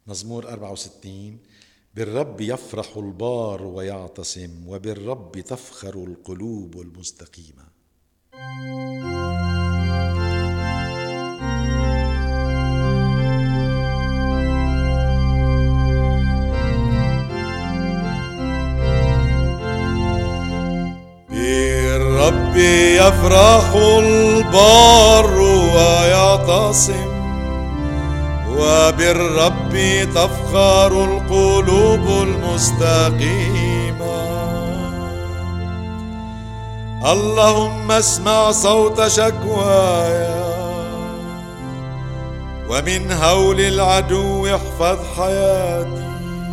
مزمور 64. بالرب يفرح البار ويعتصم، وبالرب تفخر القلوب المستقيمة. بالرب يفرح البار ويعتصم، وبالرب تفخر القلوب المستقيمة. اللهم اسمع صوت شكواي، ومن هول العدو احفظ حياتي.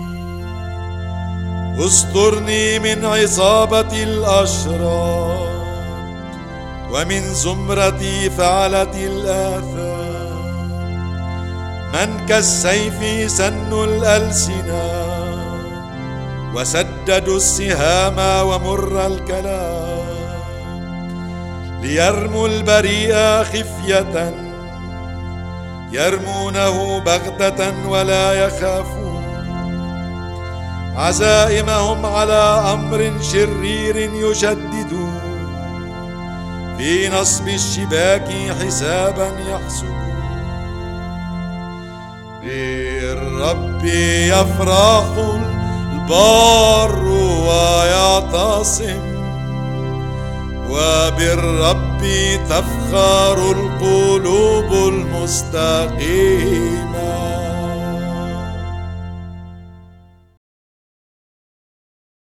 استرني من عصابة الأشرار، ومن زمرة فعلة الآثام. من كالسيف سنوا الألسنة، وسددوا السهام ومر الكلام. ليرموا البريء خفية، يرمونه بغتة ولا يخافون. عزائمهم على أمر شرير يشددون، في نصب الشباك حسابا يحسبون. بالرب يفرح البار ويعتصم، وبالرب تفخر القلوب المستقيمة.